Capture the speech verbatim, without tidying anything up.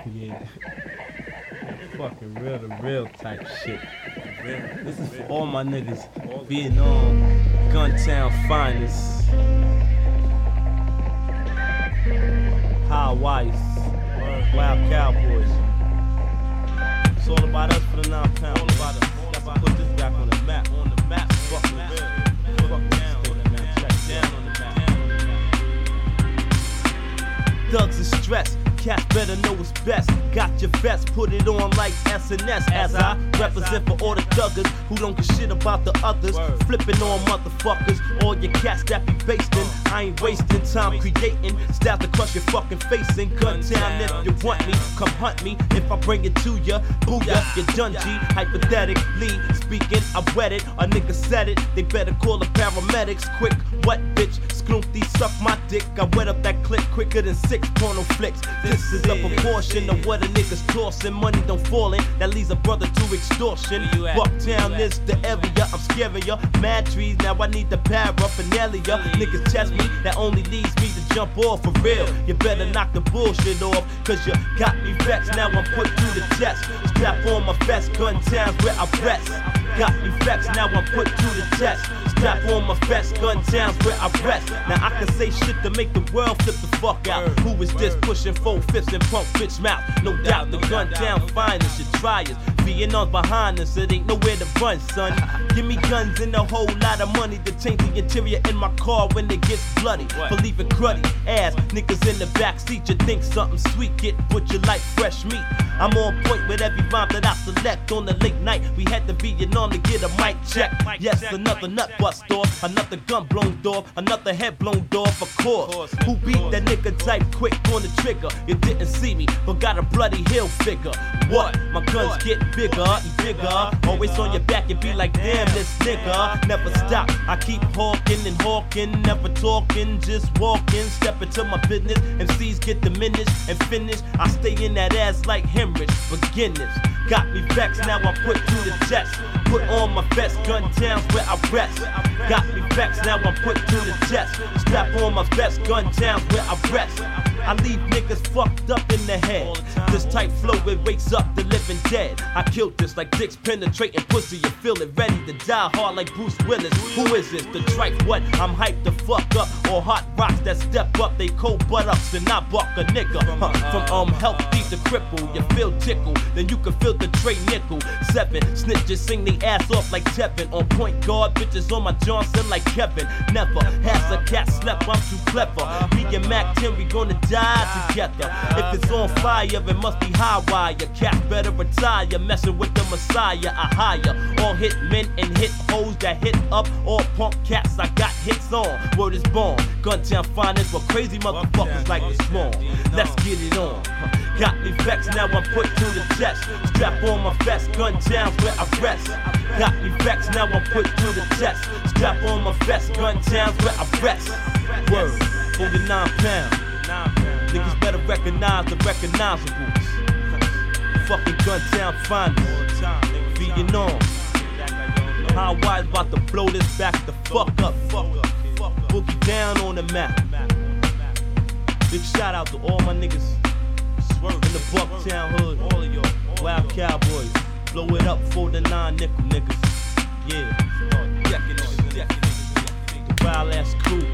Yeah. Fucking real to real type shit. This is for all my niggas. Vietnam, Guntown finest. High-wise, Wild Cowboys. It's all about us for the nine pound. All about us. Let's put this back on the map. On the map. Fuck the real. Fuck down on the map. Check down on the map. Thugs is stressed. Cats better know what's best. Got your vest, put it on like S N S. As I represent for all the thuggers who don't give shit about the others. Word. Flipping on motherfuckers, all your cats that be basting. I ain't wasting time creating styles to crush your fucking face in Guntown. If you want me, come hunt me. If I bring it to ya, booyah, you done G. Hypothetically speaking, I wet it. A nigga said it, they better call the paramedics. Quick, what bitch? Scoopy, suck my dick. I wet up that clip quicker than six porno flicks. This is a proportion of what a nigga's tossing. Money don't fall in, that leads a brother to extortion. Bucktown is the area, I'm scaring ya. Mad trees, now I need the paraphernalia. Niggas test me, that only leads me to jump off for real. You better knock the bullshit off, cause you got me vexed. Now I'm put to the test. Strap on my vest, Guntown's where I rest. Got me vexed, now I'm put to the test. Strap on my vest, Guntown's where I rest. Now I can say shit to make the world flip the fuck out. Who is this pushing four fifths and punk bitch mouth? No doubt the Guntown finest, you try us. Vietnam's behind us, it ain't nowhere to run, son. Give me guns and a whole lot of money to change the interior in my car when it gets bloody. For leaving cruddy ass niggas in the backseat. You think something sweet, get put you like fresh meat. I'm on point with every rhyme that I select. On the late night, we had to Vietnam to get a mic check. Yes, another nut bust off, another gun blown off, another head blown off, of course. Who beat that nigga type quick on the trigger? You didn't see me, but got a bloody hill figure. What? My guns get bigger and bigger. Always on your back, you be like, damn, this nigga. Never stop, I keep hawking and hawking, never talking, just walking. Step into my business, M Cs get diminished and finished. I stay in that ass like hemorrhage, beginners. Got me vexed, now I'm put to the test. Put on my vest, Guntown's where I rest. Got me vexed, now I'm put to the test. Strap on my vest, Guntown's where I rest. I leave niggas fucked up in the head. This type flow, it wakes up the living dead. I killed this like dicks penetrating pussy. You feel it, ready to die hard like Bruce Willis. Who is this? The tripe what? I'm hyped the fuck up. Or hot rocks that step up, they cold butt ups and I buck a nigga. Huh. From um healthy to cripple, you feel tickle, then you can feel the tray nickel. Seven snitches sing they ass off like Tevin. On point guard, bitches on my Johnson like Kevin. Never has a cat slept, I'm too clever. Me and Mac ten, we gonna die together. If it's on fire, it must be high wire. Cats better retire, messing with the Messiah. I hire all hit men and hit hoes that hit up. All punk cats I got hits on. Word is born. Guntown finest, but crazy motherfuckers like the small. Let's get it on. Got me vexed, now I'm put to the test. Strap on my vest, Guntown's where I rest. Got me vexed, now I'm put to the test. Strap on my vest, Guntown's where I rest. Word, forty-nine pound. Niggas better recognize the recognizables. Fucking Guntown finest. Vietnam. How wide about to blow this back the fuck up. Boogie down on the map. Big shout out to all my niggas in the Bucktown hood. All of y'all. Wild Cowboys. Blow it up for the nine nickel niggas. Yeah. The wild ass crew.